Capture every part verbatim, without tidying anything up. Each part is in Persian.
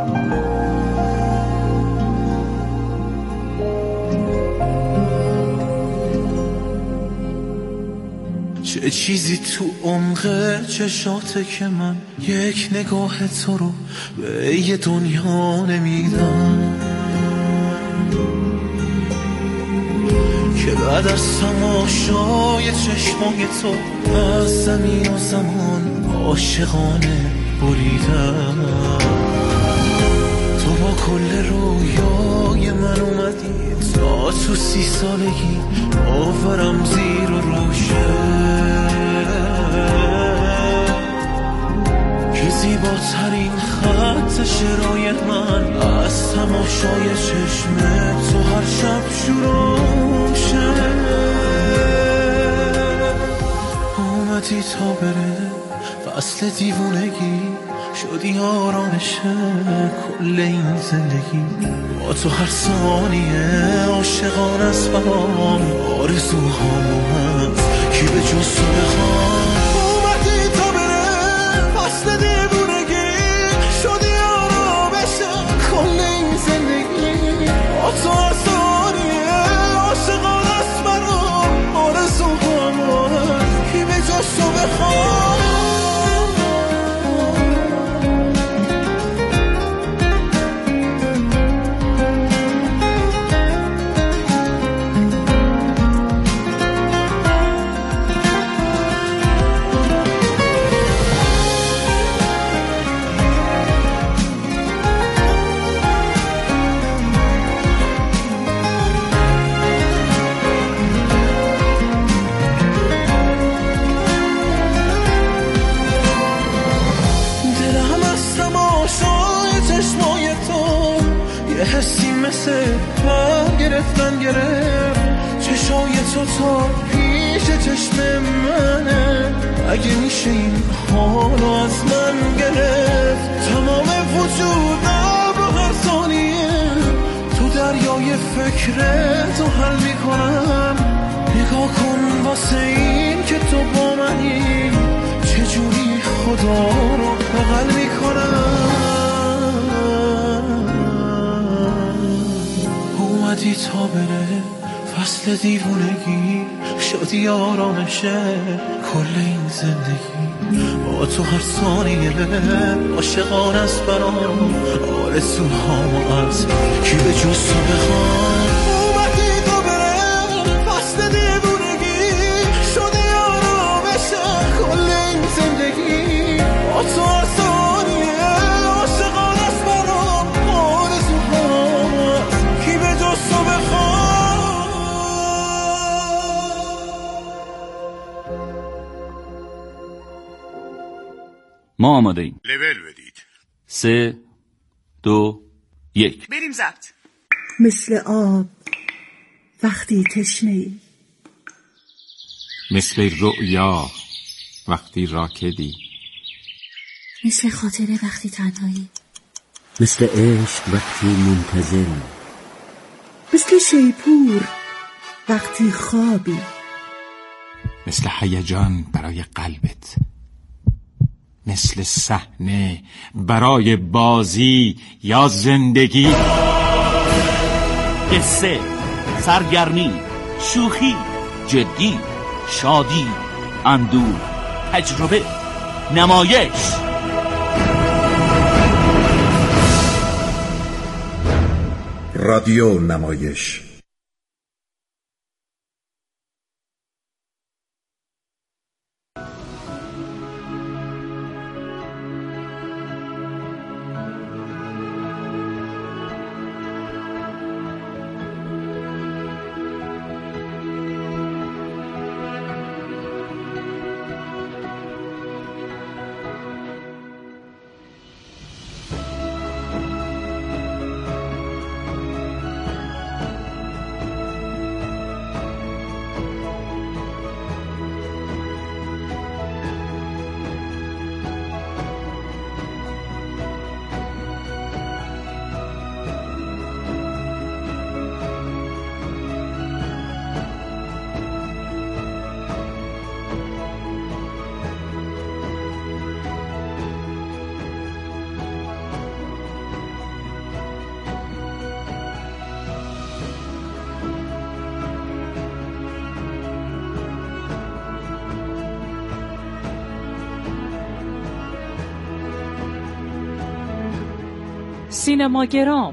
چه چیزی تو عمق چشاته که من یک نگاه تو رو به یه دنیا نمیدم، که بعد از تماشای چشمای تو از زمین و زمان عاشقانه بریدم. تو با کل رویای من اومدی تا تو سی سالگی باورم زیر و روشه، که زیباترین خط شعرهای من از تماشای چشم تو هر شب شروع شه. اومدی تا بره فصل دیوونگی، شدی آرامش کل این زندگی. با تو هر ثانیه عاشقان است برام، آرزوهامو هست کی به جز تو بخوام. اومدی تا بره فصل دیوونگی، شدی آرامش کل این زندگی. با تو هر ثانیه عاشقان است برام، آرزوهامو هست کی به جز تو بخوام. حسی مثل پر گرفتن گرفت چشای تو تا پیش چشم منه. اگه میشه این حالو از من گرفت، تمام وجودم رو هر ثانیه تو دریای فکرت رو حل میکنم. نگاه کن واسه این که تو با منی، چجوری خدا رو بغل میکنم. اومدی تا بره فصل دیوونگی، شدی آرامشه کل این زندگی. با تو هر ثانیه عاشقان است برام، آرزوهامو از کی به جز تو بخوام. اومدی تا بره فصل دیوونگی، شدی آرامشه کل این زندگی. با تو هر ثانیه عاشقان است برام، آرزوهامو از کی به جز تو بخوام. ما آماده ایم. لول بدید. سه دو یک بریم ضبط. مثل آب وقتی تشنه‌ای، مثل رؤیا وقتی راکدی، مثل خاطره وقتی تنهایی، مثل عشق وقتی منتظری، مثل شیپور وقتی خوابی، مثل هیجان برای قلبت، مثل صحنه برای بازی یا زندگی. قصه، سرگرمی، شوخی، جدی، شادی، اندوه، تجربه، نمایش. رادیو نمایش. سینماگرام.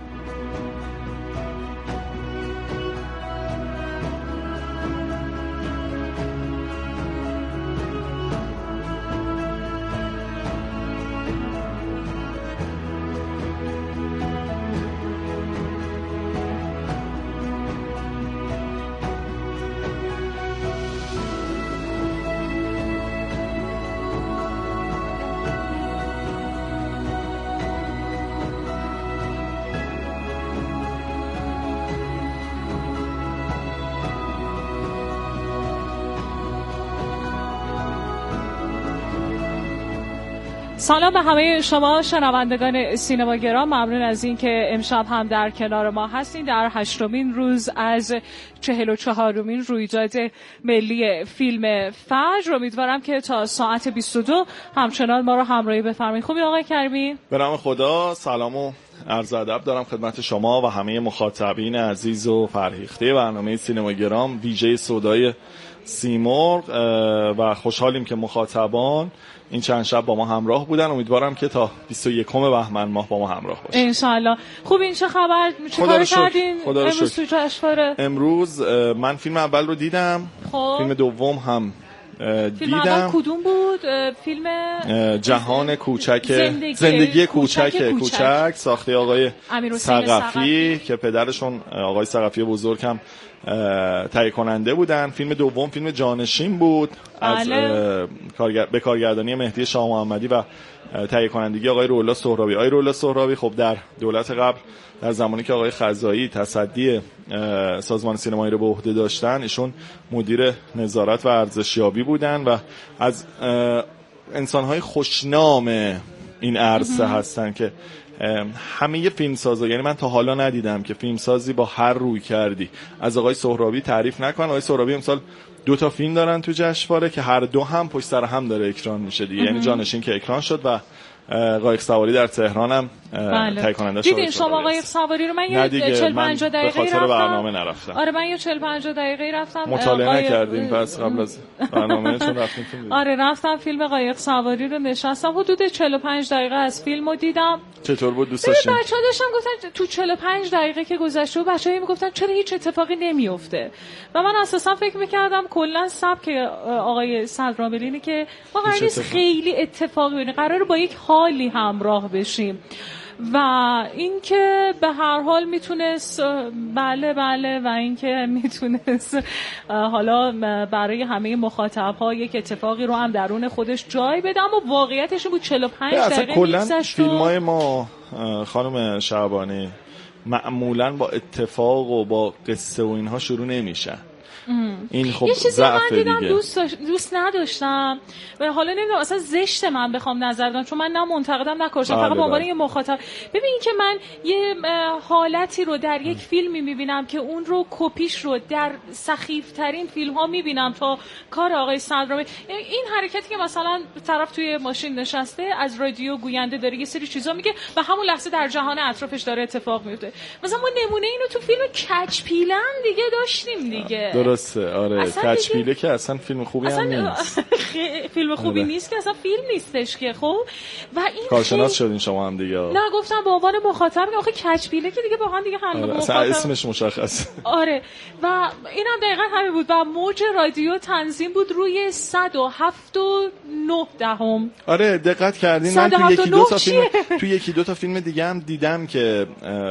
سلام به همه شما شنوندگان سینماگرام، ممنون از اینکه امشب هم در کنار ما هستین در هشتمین روز از چهل و چهارمین رویداد ملی فیلم فجر. امیدوارم که تا ساعت بیست و دو همچنان ما رو همراهی بفرمایید. خوبی آقای کریمی؟ به نام خدا، سلام و عرض ادب دارم خدمت شما و همه مخاطبین عزیز و فرهیخته برنامه سینماگرام ویژه سودای سیمرغ و خوشحالیم که مخاطبان این چند شب با ما همراه بودن. امیدوارم که تا بیست و یکم بهمن ماه با ما همراه باشن ان شاء الله. خوب، این چه خبر؟ چه کار کردین امروز تو جشنواره؟ امروز من فیلم اول رو دیدم. خب. فیلم دوم هم دیدم. فیلم اول کدوم بود؟ فیلم جهان کوچک زندگی, زندگی کوچک کوچک, کوچک کوچک ساخته آقای ثقفی که پدرشون آقای ثقفی بزرگ هم تهیه کننده بودن. فیلم دوم فیلم جانشین بود از کارگر... به کارگردانی مهدی شاه محمدی و تهیه کنندگی آقای رولا سهرابی. آقای رولا سهرابی خب در دولت قبل، در زمانی که آقای خزایی تصدی سازمان سینمایی رو به عهده داشتن، ایشون مدیر نظارت و ارزشیابی بودن و از انسان‌های خوشنام این عرصه هستن که همه فیلمسازا، یعنی من تا حالا ندیدم که فیلمسازی با هر روی کردی از آقای سهرابی تعریف نکنه. آقای سهرابی امسال دو تا فیلم دارن تو جشنواره که هر دو هم پشت سر هم داره اکران میشه دیگه، یعنی جانشین که اکران شد و قایق سواری در تهران هم تهیه کننده شد. دیدین شما قایق سواری رو؟ من یه چهل پنجاه دقیقه رفتم. به برنامه نرفتم. آره من یه چهل پنجاه دقیقه رفتم. مطالعه قایق... نکردیم پس قبل از برنامه چون رفتیم فیلم. آره رفتم فیلم قایق سواری رو نشستم، حدود چهل و پنج دقیقه از فیلمو دیدم. چطور بود؟ دوست داشتین؟ بچه‌ها داشتن گفتن تو چهل و پنج دقیقه که گذشته و بچه‌ها میگفتن چرا هیچ اتفاقی نمیفته و من اساسا فکر می‌کردم کلا سبک آقای صدراملی اینه که ما قرار نیست خیلی اتفاقی ببینیم، قراره با یک حالی همراه بشیم و اینکه به هر حال میتونست بله بله و اینکه میتونست حالا برای همه مخاطب‌ها یک اتفاقی رو هم درون خودش جای بده، اما واقعیتش این بود چهل و پنج دقیقه میگذشت. فیلم‌های ما خانم شعبانی معمولاً با اتفاق و با قصه و اینها شروع نمیشن. این خب یه چیزی من دیدم دیگه. دوست, داشت... دوست نداشتم و حالا نمیدونم اصلا زشته من بخوام نظر بدم چون من نه منتقدم نه کارشم، فقط به عنوان یه مخاطب. ببین که من یه حالتی رو در یک فیلمی میبینم که اون رو کپیش رو در سخیف ترین فیلم ها میبینم تا کار آقای صدرامی. این حرکتی که مثلا طرف توی ماشین نشسته از رادیو گوینده داره یه سری چیزا میگه و همون لحظه در جهان اطرافش داره اتفاق میفته. مثلا ما نمونه اینو تو فیلم کچ پیلن دیگه داشتیم دیگه. درسته. آره کچ پیله که اصلا فیلم خوبی هم نیست. فیلم خوبی آره. نیست که اصلا فیلم نیستش که. خب و این کارشناس شدین شما هم دیگه. نه گفتم به عنوان مخاطب آخه کچ پیله که دیگه واقعا دیگه هم آره. اصلا اسمش مشخص. آره و اینم دقیقاً همین بود و موج رادیو تنظیم بود روی صد و هفتاد و نه دهم. آره دقت کردین من تو یکی دو تا فیلم تو یکی دو تا فیلم دیگه هم دیدم که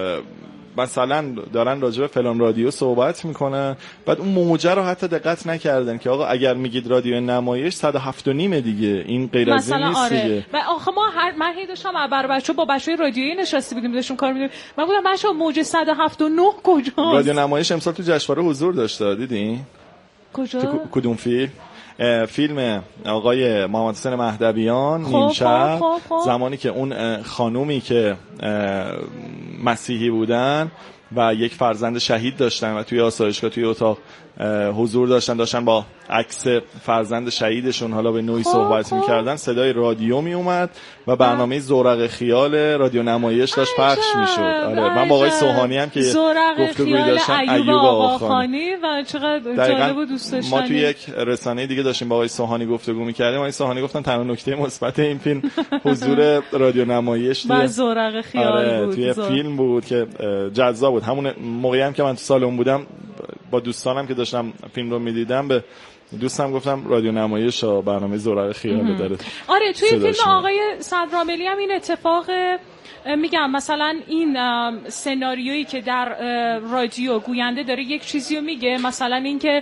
مثلا دارن راجع به فلان رادیو صحبت میکنن، بعد اون موجه رو حتی دقت نکردن که آقا اگر میگید رادیو نمایش صد و هفت و نیم دیگه، این غیر از این نیست آره. دیگه. و آخه ما هر من هی داشتم برای بچه‌ها با بچهای رادیویی نشسته بودیم داشتیم کار می‌کردیم، من گفتم بچه‌ها موج صد و هفت و نه کجاست؟ رادیو نمایش امسال تو جشنواره حضور داشته، دیدین؟ کجا؟ تو کدوم فیلم؟ فیلم آقای محمد حسین مهدویان نیم شب، زمانی که اون خانومی که مسیحی بودن و یک فرزند شهید داشتن و توی آسایشگاه توی اتاق حضور داشتن، داشتن با عکس فرزند شهیدشون حالا به نوعی صحبت می‌کردن، صدای رادیو می اومد و برنامه زورق خیال رادیو نمایش داشت پخش میشد. آره من با آقای سوهانی هم که گفتگویی داشتم، ایوب آقاخانی و چقدر جالب و دوست داشتنی. ما توی یک رسانه دیگه داشتیم با آقای سوهانی گفتگو می‌کردیم. آقای سوهانی گفتن تنها نکته مثبت این فیلم حضور رادیو نمایش توی زورق خیال آره بود. توی زور. فیلم بود که جذاب بود. همون موقعی هم که من تو سالن بودم با دوستانم که داشتم فیلم رو می‌دیدم به دوستم گفتم رادیو نمایش و برنامه زورق خیال داره. آره توی فیلم آقای صدراملی هم این اتفاق میگم مثلا این سناریویی که در رادیو گوینده داره یک چیزی رو میگه، مثلا اینکه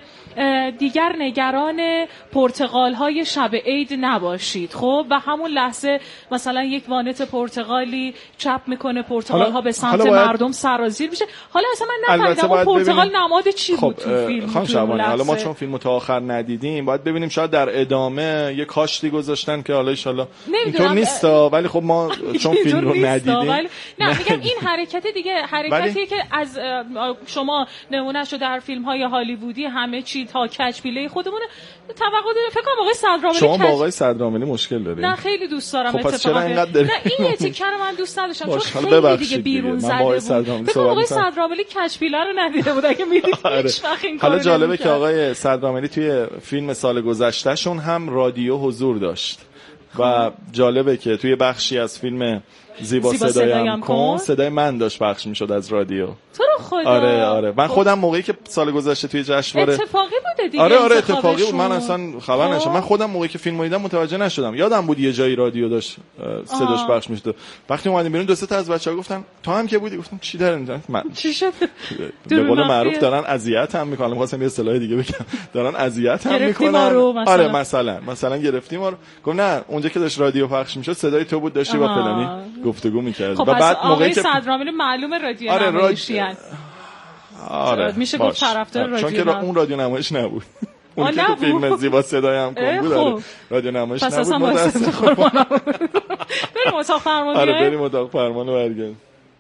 دیگر نگران پرتقال‌های شب عید نباشید، خب و همون لحظه مثلا یک وانت پرتقالی چپ میکنه، پرتقال‌ها به سمت باید... مردم سرازیر میشه. حالا اصلا من نفهمیدم اون پرتقال ببینیم... نماد چی خب بود تو فیلم. خانم شعبانی حالا ما چون فیلمو تا آخر ندیدیم باید ببینیم، شاید در ادامه یه کاشتی گذاشتن که حالا ان شاءالله اینطور نیست، ولی خب ما چون فیلم رو ندیدیم ولی... نه میگم این حرکت دیگه حرکتیه ولی... که از شما نمونهشو در فیلم‌های هالیوودی همه چی تا کچ‌بیله خودمونه توقع داریم. فکر کنم آقای صدراملی شما با آقای صدراملی مشکل دارید. نه خیلی دوست دارم. خب اتفاقا نه این تیکه رو من دوست نداشتم چون خیلی دیگه بیرون زده بود. فکر کنم آقای صدراملی کچ‌بیله رو ندیده بود اگه میدید هیچ وقت این کارو. حالا جالبه که آقای صدراملی توی فیلم سال گذشته شون هم رادیو حضور داشت و جالبه که توی بخشی از فیلم زیبا, زیبا صدایم کن صدای من داشت پخش میشد از رادیو. تو رو خدا. آره آره من خودم موقعی که سال گذشته توی جشنواره اتفاقی بوده دیگه. آره آره اتفاقی بود، من اصلا خبر نشدم. من خودم موقعی که فیلمو دیدم متوجه نشدم، یادم بود یه جایی رادیو داشت صداش پخش میشد. وقتی اومدیم بیرون دو سه تا از بچه‌ها گفتن تو هم که بودی، گفتم چی دارن اینجا؟ من چی شد؟ به قول معروف دارن اذیت هم میکنن. واسه یه اصطلاح دیگه بگم دارن اذیت هم میکنن. آره مثلا مثلا گرفتیم ما رو. گفت نه اونجا که داشت رادیو پخش میشد صدای تو بود، داشتی با فلانی گفتگو می‌کردی. و بعد موقعی که صدراملی معلومه رادیو آره نمایشیان. آره میشه گفت طرفدار رادیو، چون که اون رادیو نمایش نبود. اون که تو فیلم زیبا صدایم کن بود آره. رادیو نمایش نبود. پس اصلا بریم اتاق فرمان. آره بریم اتاق فرمان و برگردیم.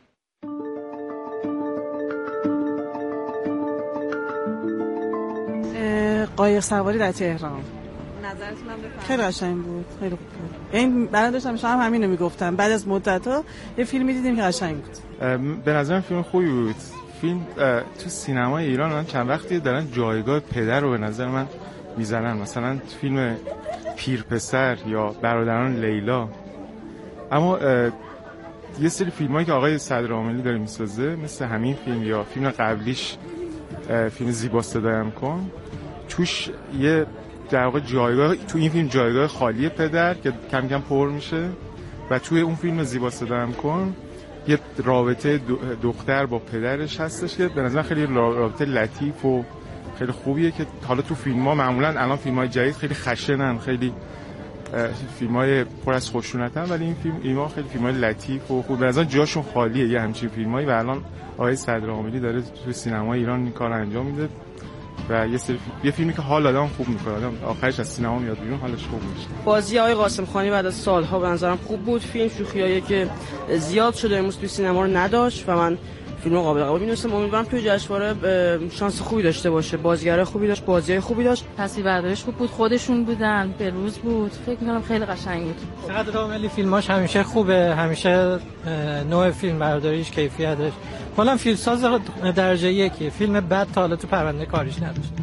قایق سواری در تهران نظرتون خیلی قشنگ بود، خیلی خوب بود. این برای داشتم شما هم همین رو میگفتم، بعد از مدت‌ها یه فیلمی دیدیم که قشنگ بود. به نظرم فیلم خوبی بود. فیلم تو سینمای ایران من چند وقتی دارن جایگاه پدر رو به نظر من میزنن، مثلا فیلم پیر پسر یا برادران لیلا. اما یه سری فیلمایی که آقای صدراملی داره میسازه مثل همین فیلم یا فیلم قبلیش فیلم زیبا صدایم کن، توش یه در واقع جایگاه تو این فیلم جایگاه خالی پدر که کم کم پر میشه و توی اون فیلم زیبا صدایم کن یه رابطه دختر با پدرش هستش که به نظر خیلی رابطه لطیف و خیلی خوبیه که حالا تو فیلم‌ها معمولاً الان فیلم‌های جدید خیلی خشنن، خیلی فیلم‌های پر از خشونتن، ولی این فیلم اینا خیلی فیلم‌های لطیف و خوب، به نظر جاشون خالیه یه همچین فیلمایی و الان آقای صدراملی داره تو سینمای ایران این کارو انجام میده و یه سری یه فیلمی که حال آدم خوب می‌کنه، آدم آخرش از سینما میاد بیرون حالش خوب میشه. بازی آقای قاسم خانی بعد از سال‌ها به نظرم خوب بود. فیلم شوخیایی که زیاد شده امروز تو سینما رو نداشت و من فیلم رو قابل قبول می‌دونستم. امیدوارم توی جشنواره شانس خوبی داشته باشه. بازیگر خوبی داشت، بازیای خوبی داشت. تصویربرداریش خوب بود، خودشون بودن، به روز بود. فکر می‌کنم خیلی قشنگ بود. صدراملی فیلماش همیشه خوبه، همیشه نوع فیلمبرداریش کیفیتش. کلا فیلمساز درجه یکی، فیلم بد تا حالا تو پرونده کاریش نداشت.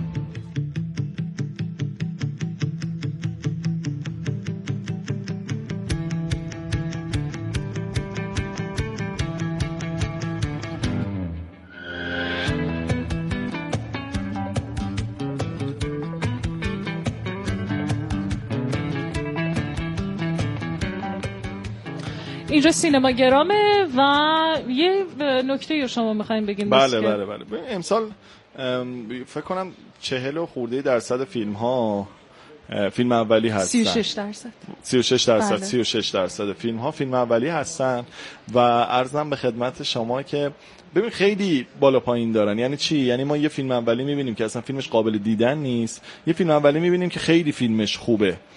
اینجا سینماگرامه و یه نکته رو شما میخوایم بگین. بله بله بله امسال فکر کنم چهل و خورده درصد فیلم ها فیلم اولی هستن. سی و شش درصد سی و شش درصد بله. سی و شش درصد فیلم ها فیلم اولی هستن و عرضم به خدمت شما که ببین خیلی بالا پایین دارن. یعنی چی؟ یعنی ما یه فیلم اولی میبینیم که اصلا فیلمش قابل دیدن نیست، یه فیلم اولی میبینیم که خیلی فیلمش خوبه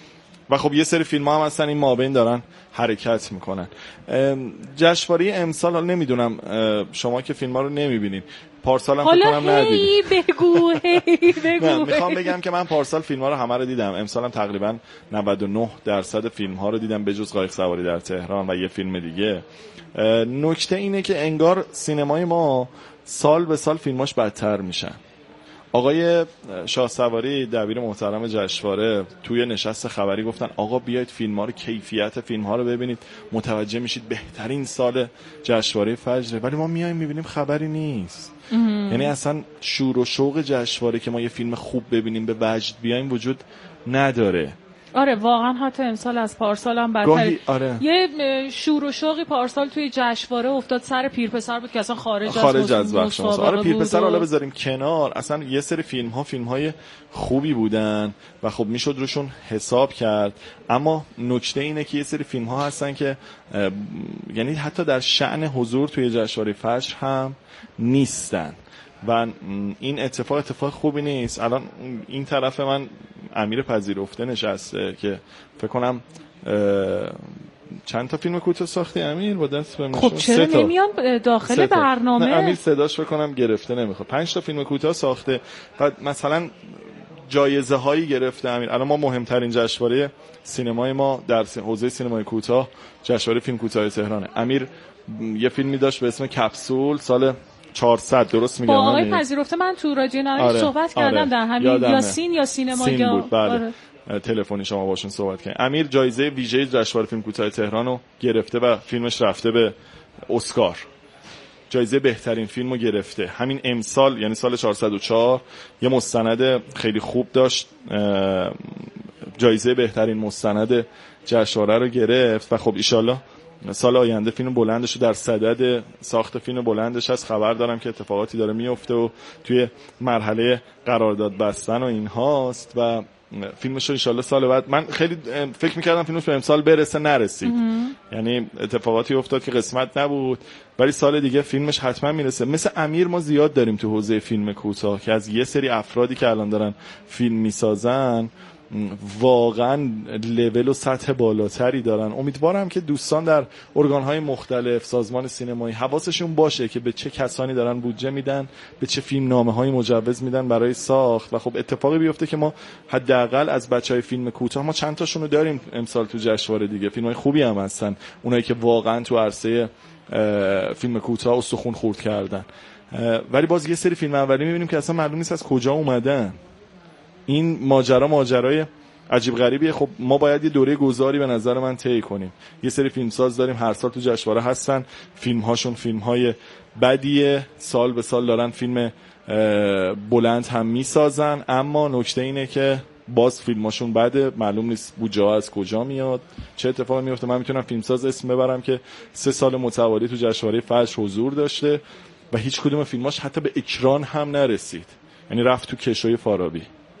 و خب یه سری فیلم ها هم هستن این مابین دارن حرکت میکنن. جشنواره امسال حالا نمیدونم شما که فیلم ها رو نمیبینید، پارسال هم فکر کنم ندیدید. بگو هی بگو. میخوام بگم که من پارسال فیلم ها رو همه رو دیدم، امسال هم تقریبا نود و نه درصد فیلم ها رو دیدم به جز قایق سواری در تهران و یه فیلم دیگه. نکته اینه که انگار سینمای ما سال به سال فیلماش بدتر میشن. آقای شاهسواری دبیر محترم جشنواره توی نشست خبری گفتن آقا بیاید فیلم ها رو، کیفیت فیلم ها رو ببینید، متوجه میشید بهترین سال جشنواره فجره. ولی ما میایم میبینیم خبری نیست. یعنی اصلا شور و شوق جشنواره که ما یه فیلم خوب ببینیم به وجد بیایم وجود نداره. آره واقعا حتی امسال از پارسال هم بدتر. آره. یه شور و شوقی پارسال توی جشنواره افتاد سر پیرپسر بود که اصلا خارج از خارج از بخش مسابقه. آره پیرپسر و... حالا بذاریم کنار، اصلا یه سری فیلم ها فیلم های خوبی بودن و خب میشد روشون حساب کرد. اما نکته اینه که یه سری فیلم ها هستن که یعنی حتی در شأن حضور توی جشنواره فجر هم نیستن و این اتفاق اتفاق خوبی نیست. الان این طرف من امیر پذیرفته نشسته که فکر کنم چند تا فیلم کوتاه ساختی امیر با دست بهم نشون. خب چرا نمیان داخل برنامه؟ نه امیر صداش فکر کنم گرفته نمیخواد. پنج تا فیلم کوتاه ساخته و مثلا جایزه هایی گرفته امیر. الان ما مهمترین جشنواره سینمای ما در حوزه سینمای کوتاه جشنواره فیلم کوتاه تهرانه. امیر یه فیلمی داشت به اسم کپسول سال چهارصد، درست میگم؟ با آقای پذیرفته من تو رادیو نمایش آره، صحبت کردم آره، در همین یاسین یا سینما سین یا بود بله. آره. تلفنی شما باشون صحبت کردین. امیر جایزه ویژه جشنواره فیلم کوتاه تهران رو گرفته و فیلمش رفته به اسکار. جایزه بهترین فیلمو گرفته. همین امسال یعنی سال چهارصد و چهار یه مستند خیلی خوب داشت، جایزه بهترین مستند جشنواره رو گرفت و خب ایشالله سال آینده فیلم بلندش رو در صدد ساخت فیلم بلندش هست. خبر دارم که اتفاقاتی داره میفته و توی مرحله قرارداد بستن و این هاست و فیلمش رو انشالله سال بعد. من خیلی فکر میکردم فیلمش به امسال برسه، نرسید. یعنی اتفاقاتی افتاد که قسمت نبود، ولی سال دیگه فیلمش حتما میرسه. مثل امیر ما زیاد داریم تو حوزه فیلم کوتاه که از یه سری افرادی که الان دارن فیلم میسازن واقعا لول و سطح بالاتری دارن. امیدوارم که دوستان در ارگان‌های مختلف، سازمان سینمایی حواسشون باشه که به چه کسانی دارن بودجه میدن، به چه فیلمنامه‌هایی مجوز میدن برای ساخت و خب اتفاقی بیفته که ما حداقل از بچهای فیلم کوتاه ما چند تاشون رو داریم امسال تو جشنواره دیگه. فیلم‌های خوبی هم هستن، اونایی که واقعا تو عرصه فیلم کوتاه استخون خورد کردن. ولی باز یه سری فیلم اولی می‌بینیم که اصلا معلوم نیست از کجا اومدن. این ماجرا ماجرای عجیب غریبیه. خب ما باید یه دوره گذاری به نظر من طی کنیم. یه سری فیلمساز داریم هر سال تو جشنواره هستن، فیلم‌هاشون فیلم‌های بدیه، سال به سال دارن فیلم بلند هم میسازن، اما نکته اینه که باز فیلماشون بده، معلوم نیست بودجه از کجا میاد، چه اتفاقی میفته. من میتونم فیلمساز اسم ببرم که سه سال متوالی تو جشنواره فجر حضور داشته و هیچ کدوم فیلماش حتی به اکران هم نرسید، یعنی رفت تو کشوی فارابی.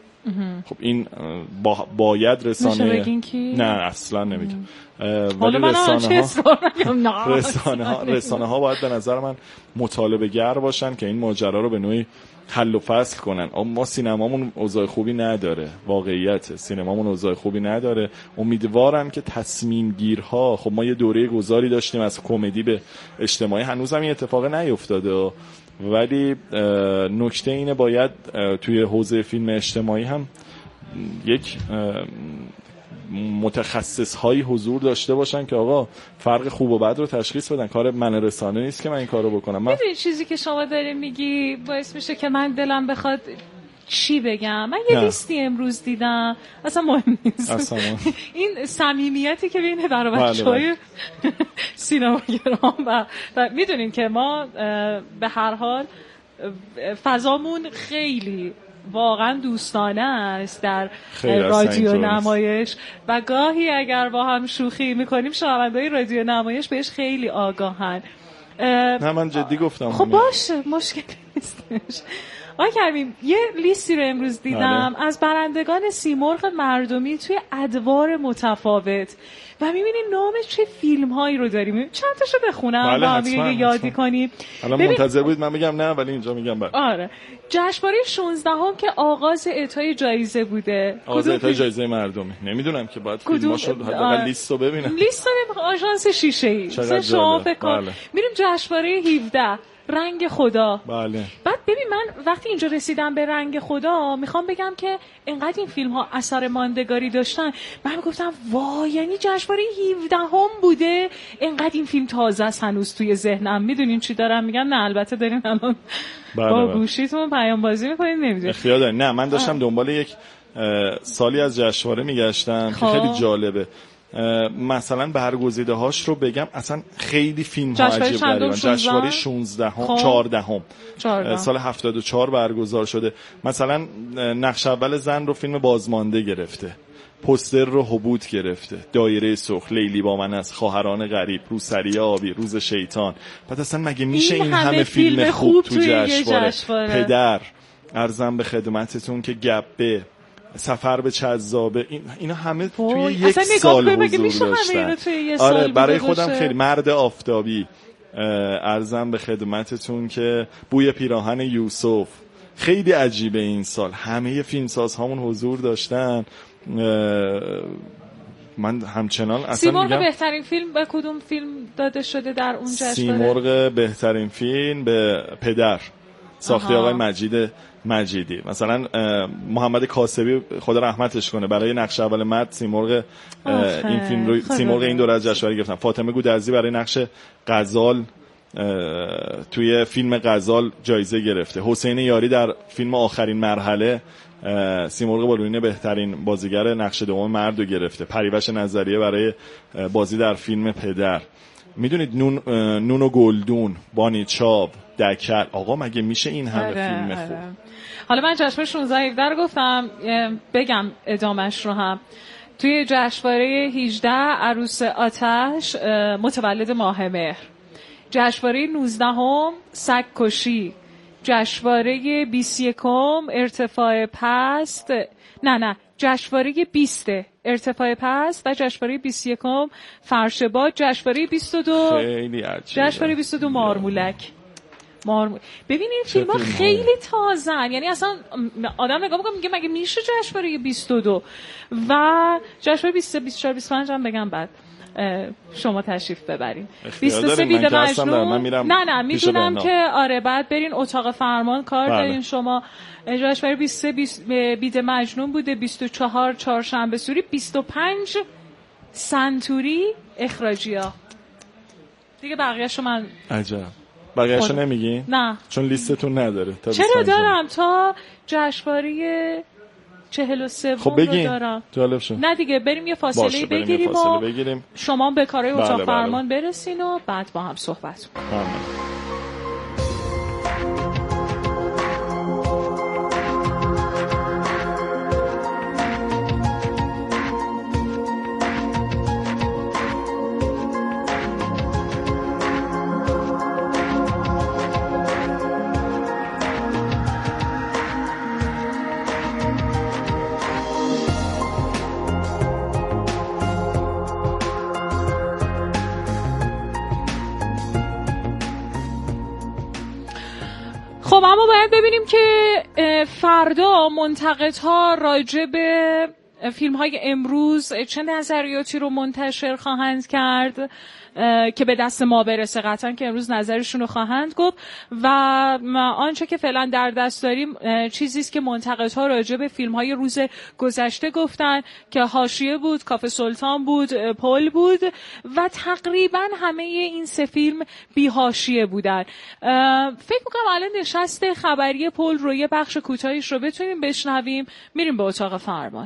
خب این با باید رسانه نه اصلا نمیگم، ولی رسانه ها رسانه ها رسانه ها باید به نظر من مطالبه گر باشن که این ماجرا رو به نوعی حل و فصل کنن. ما سینمامون اوضاع خوبی نداره، واقعیت سینمامون اوضاع خوبی نداره. امیدوارم که تصمیم گیرها، خب ما یه دوره گذاری داشتیم از کمدی به اجتماعی، هنوزم این اتفاق نیفتاده، ولی نکته اینه باید توی حوزه فیلم اجتماعی هم یک متخصص هایی حضور داشته باشن که آقا فرق خوب و بد رو تشخیص بدن. کار من رسانه نیست که من این کارو بکنم. من میدونی چیزی که شما داری میگی باعث میشه که من دلم بخواد چی بگم. من یه لیستی امروز دیدم، اصلا مهم نیست، اصلا این صمیمیتی که بین در بچه‌های سینماگران و, و میدونین که ما به هر حال فضامون خیلی واقعا دوستانه است در رادیو نمایش و گاهی اگر با هم شوخی میکنیم شنونده‌های رادیو نمایش بهش خیلی آگاهن. نه من جدی گفتم. خب باشه مشکلی نیستش. آقای کریمی یه لیستی رو امروز دیدم از برندگان سیمرغ مردمی توی ادوار متفاوت و میبینیم نام چه فیلم هایی رو داریم. چند تاشو بخونم با هم یه یادی کنیم. الان منتظر بود من میگم نه ولی اینجا میگم بعد. آره جشنواره شانزدهم که آغاز اعطای جایزه بوده. آغاز اعطای جایزه مردمی. نمیدونم که بعد فیلماشو حداقل لیستو ببینم. لیست آژانس شیشه‌ای. شما فکر کن میریم جشنواره هفده رنگ خدا. بله. بعد ببین من وقتی اینجا رسیدم به رنگ خدا میخوام بگم که انقدر این فیلم ها اثر ماندگاری داشتن من گفتم وای یعنی جشنواره هفده هم بوده انقدر این فیلم تازه است هنوز توی ذهنم. میدونین چی دارم میگم؟ نه البته دارین الان با گوشیتون پیام بازی میکنین نمیدونین. اختیار دارین. نه من داشتم دنبال یک سالی از جشنواره میگشتم که خیلی جالبه. مثلا برگزیده هاش رو بگم اصلا خیلی فیلم ها عجیب غریبن. جشنواره شانزده هم چهارده هم سال هفتاد و چهار برگزار شده. مثلا نقش اول زن رو فیلم بازمانده گرفته، پوستر رو حبوط گرفته، دایره سرخ، لیلی با من است، خواهران غریب، روسری آبی، روز شیطان. بعد اصلا مگه میشه این, این همه, همه فیلم, فیلم خوب, خوب تو جشنواره؟ جشنواره پدر، ارزم به خدمتتون که گبه، سفر به چذابه، این اینا همه توی یک سال حضور داشتن. آره برای خودم باشه. خیلی مرد آفتابی، ارزم به خدمتتون که بوی پیراهن یوسف. خیلی عجیبه این سال همه فیلمساز هامون حضور داشتن. من همچنان اصلا سیمرغ میگم بهترین فیلم به کدوم فیلم داده شده در اون جشنواره؟ سیمرغ بهترین فیلم به پدر ساخته آقای مجید مجیدی. مثلا محمد کاسبی خدا رحمتش کنه برای نقش اول مرد سیمرغ این فیلم رو سیمرغ این دوره از جشنواره گرفتن. فاطمه گودرزی برای نقش غزال توی فیلم غزال جایزه گرفته. حسین یاری در فیلم آخرین مرحله سیمرغ بالونی بهترین بازیگر نقش دوم مرد رو گرفته. پریوش نظریه برای بازی در فیلم پدر. میدونید نون نون و گلدون، بانی چاب، دکل. آقا مگه میشه این همه اره، فیلم خوب؟ اره. حالا من جشنواره شانزده هفده رو گفتم بگم ادامش رو هم. توی جشنواره هجده عروس آتش متولد ماه مهر، جشنواره نوزده هم سگ کشی، جشنواره بیست و یکم ارتفاع پست نه نه جشنواره بیست ارتفاع پست و جشنواره بیست و یکم فرش باد، جشنواره بیست و دو خیلی عجیبه، جشنواره بیست و دو مارمولک. مارمول ببینید فیلم ها خیلی تازن، یعنی اصلا آدم نگاه میکنه میگه مگه میشه جشنواره بیست و دو و جشنواره بیست و سه بیست و چهار بیست و پنج هم بگم بعد شما تشریف ببرین. بیست و سه بید مجنون نه نه میدونم که آره بعد برین اتاق فرمان کار بله. دارین شما. جشنواره بیست و سه بید مجنون بوده، بیست و چهار چهارشنبه سوری، بیست و پنج سنتوری اخراجیا. دیگه بقیه‌شو من عجب بقیه‌شو نمیگی؟ نه چون لیستتون نداره. چرا دارم تا جشنواره چهل و سه خب بگیم جالب شد. نه دیگه بریم یه فاصله باشه بگیریم یه فاصله و بگیریم. شما به کارهای اتاق بله فرمان بله. برسین و بعد با هم صحبت کنیم. خب اما باید ببینیم که فردا منتقدها راجع به فیلم های امروز چه نظریاتی رو منتشر خواهند کرد که به دست ما برسه. قطعا که امروز نظرشون رو خواهند گفت و آنچه که فعلا در دست داریم چیزی است که منتقدها راجع به فیلم های روز گذشته گفتن که حاشیه بود، کافه سلطان بود، پل بود و تقریبا همه این سه فیلم بی حاشیه بودن. فکر می‌کنم الان نشست خبری پل رو یه بخش کوتاهیش رو بتونیم بشنویم. میریم به اتاق فرمان.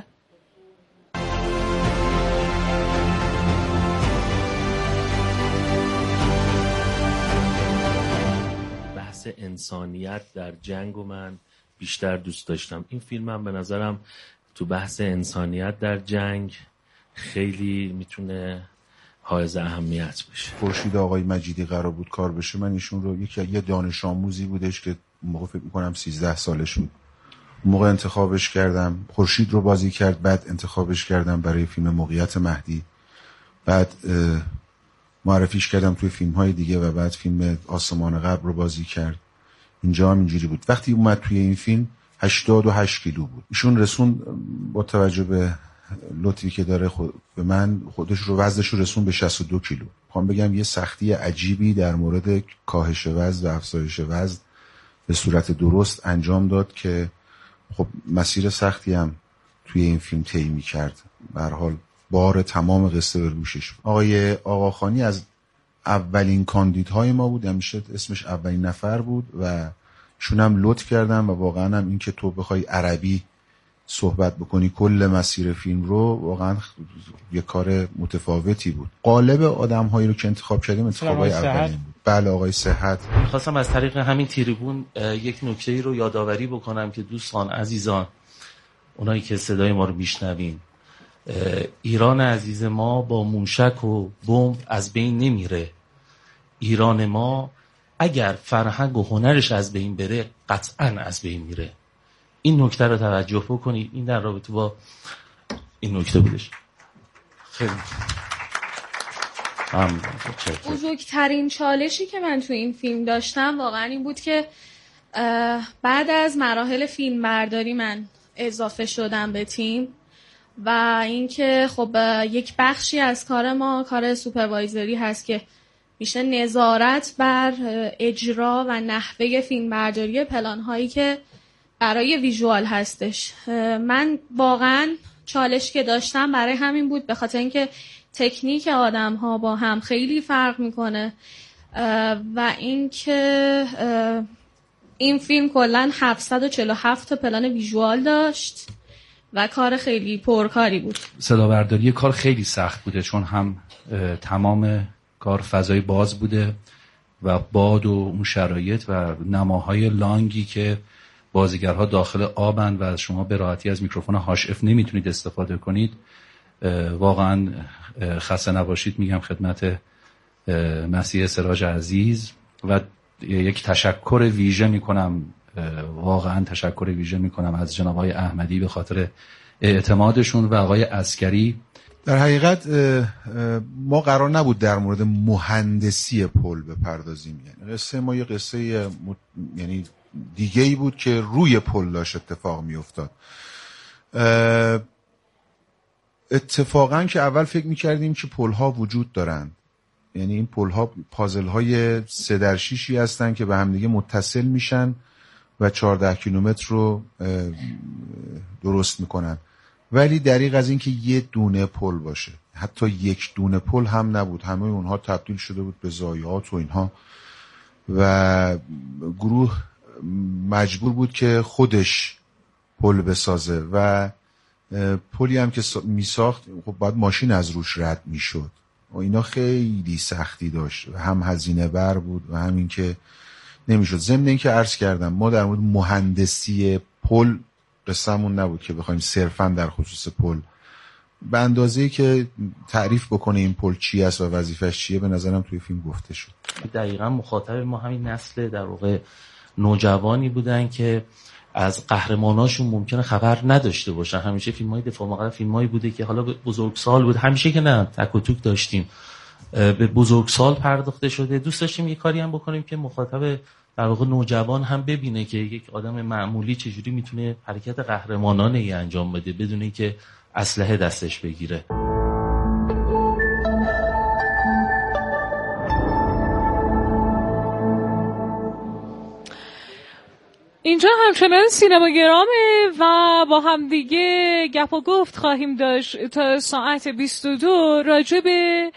انسانیت در جنگ و من بیشتر دوست داشتم. این فیلم هم به نظرم تو بحث انسانیت در جنگ خیلی میتونه حائز اهمیت بشه. خورشید آقای مجیدی قرار بود کار بشه. من ایشون رو یک یه دانش آموزی بودش که اون موقع فکر میکنم سیزده سالش بود. اون موقع انتخابش کردم، خورشید رو بازی کرد، بعد انتخابش کردم برای فیلم موقعیت مهدی، بعد معرفیش کردم توی فیلم های دیگه و بعد فیلم آسمان قبر رو بازی کرد. اینجا هم اینجوری بود. وقتی اومد توی این فیلم هشتاد و هشت کیلو بود. ایشون رسون با توجه به لطفی که داره خود به من خودش رو وزنش رو رسون به شصت و دو کیلو. میخوام بگم یه سختی عجیبی در مورد کاهش وزن و افزایش وزن به صورت درست انجام داد که خب مسیر سختی هم توی این فیلم طی می‌کرد. به هر حال بار تمام قصه به روشش. آقای آقاخانی از اولین کاندیدهای ما بود، همیشه اسمش اولین نفر بود و شون هم لطف کردم و واقعا هم این که تو بخوای عربی صحبت بکنی کل مسیر فیلم رو واقعا یه کار متفاوتی بود. قالب آدم‌هایی رو که انتخاب کردیم انتخابای اولین بود. بله آقای صحت. می‌خواستم از طریق همین تریبون یک نکته‌ای رو یادآوری بکنم که دوستان عزیزان، اونایی که صدای ما رو میشنوین، ایران عزیز ما با موشک و بمب از بین نمیره. ایران ما اگر فرهنگ و هنرش از بین بره قطعاً از بین میره. این نکته رو توجه بکنید. این در رابطه با این نکته بودش. خیلی بزرگترین چالشی که من تو این فیلم داشتم واقعا این بود که بعد از مراحل فیلم برداری من اضافه شدم به تیم و اینکه خب یک بخشی از کار ما کار سوپروایزری هست که میشه نظارت بر اجرا و نحوه فیلم برداری پلان هایی که برای ویژوال هستش. من واقعا چالش که داشتم برای همین بود، به خاطر اینکه تکنیک آدم ها با هم خیلی فرق میکنه و اینکه این فیلم کلا هفتصد و چهل و هفت تا پلان ویژوال داشت و کار خیلی پرکاری بود. صدا برداری کار خیلی سخت بوده چون هم تمام کار فضای باز بوده و باد و اون شرایط و نماهای لانگی که بازیگرها داخل آبن و از شما به راحتی از میکروفون هاش اف نمیتونید استفاده کنید. واقعا خسته نباشید میگم خدمت مسیح سراج عزیز و یک تشکر ویژه میکنم، واقعا تشکر ویژه میکنم از جناب آقای احمدی به خاطر اعتمادشون و آقای عسکری. در حقیقت ما قرار نبود در مورد مهندسی پل بپردازیم، یعنی قصه ما یه قصه م... یعنی دیگه ای بود که روی پل داشت اتفاق می افتاد. اتفاقا که اول فکر می کردیم که پل ها وجود دارن، یعنی این پل ها پازل های سه در شیشی هستن که به همدیگه متصل میشن و چهارده کیلومتر رو درست میکنن، ولی دریغ از این که یه دونه پل باشه، حتی یک دونه پل هم نبود، همه اونها تبدیل شده بود به ضایعات و اینها و گروه مجبور بود که خودش پل بسازه و پلی هم که میساخت خب باید ماشین از روش رد میشد و اینا خیلی سختی داشت و هم هزینه بر بود و همین که نمیشد. ضمن این که عرض کردم ما در مورد مهندسی پل قصه‌مون نبود که بخوایم صرفا در خصوص پل به اندازه‌ای که تعریف بکنه این پل چی است و وظیفش چیه به نظرم توی فیلم گفته شد. دقیقاً مخاطب ما همین نسل در واقع نوجوانی بودن که از قهرماناشون ممکنه خبر نداشته باشن. همیشه فیلم‌های دفاع مقابل فیلمایی بوده که حالا بزرگسال بود، همیشه که نه تک و توک داشتیم، به بزرگسال پرداخته شده. دوست داشتیم یه کاری هم بکنیم که مخاطب در واقع نوجوان هم ببینه که یک آدم معمولی چجوری میتونه حرکت قهرمانانه ای انجام بده بدون اینکه اسلحه دستش بگیره. اینجا همچنان سینماگرامه و با هم دیگه گپ و گفت خواهیم داشت تا ساعت بیست و دو راجع به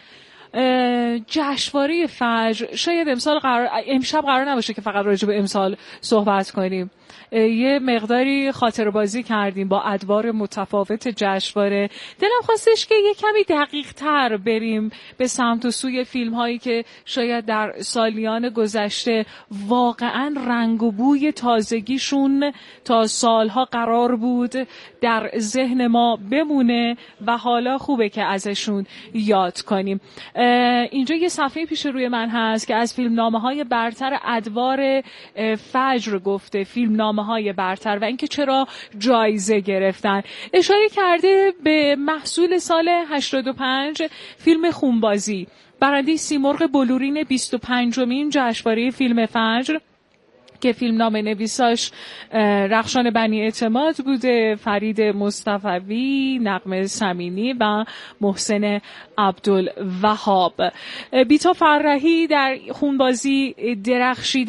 جشنواره فجر. شاید امسال قرار امشب قرار نباشه که فقط راجع به امسال صحبت کنیم. یه مقداری خاطر بازی کردیم با ادوار متفاوت جشنواره. دلم خواستش که یه کمی دقیق تر بریم به سمت و سوی فیلم هایی که شاید در سالیان گذشته واقعا رنگ و بوی تازگیشون تا سالها قرار بود در ذهن ما بمونه و حالا خوبه که ازشون یاد کنیم. اینجا یه صفحه پیش روی من هست که از فیلمنامه های برتر ادوار فجر گفته، فیلمنامه های برتر و اینکه چرا جایزه گرفتن. اشاره کرده به محصول سال هشتاد و پنج فیلم خونبازی، برنده سیمرغ بلورین بیست و پنجمین جشنواره فیلم فجر که فیلمنامه نویساش رخشان بنی اعتماد بوده، فرید مصطفوی، نغمه سمینی و محسن عبدالوهاب. بیتا فرحی در خونبازی درخشیده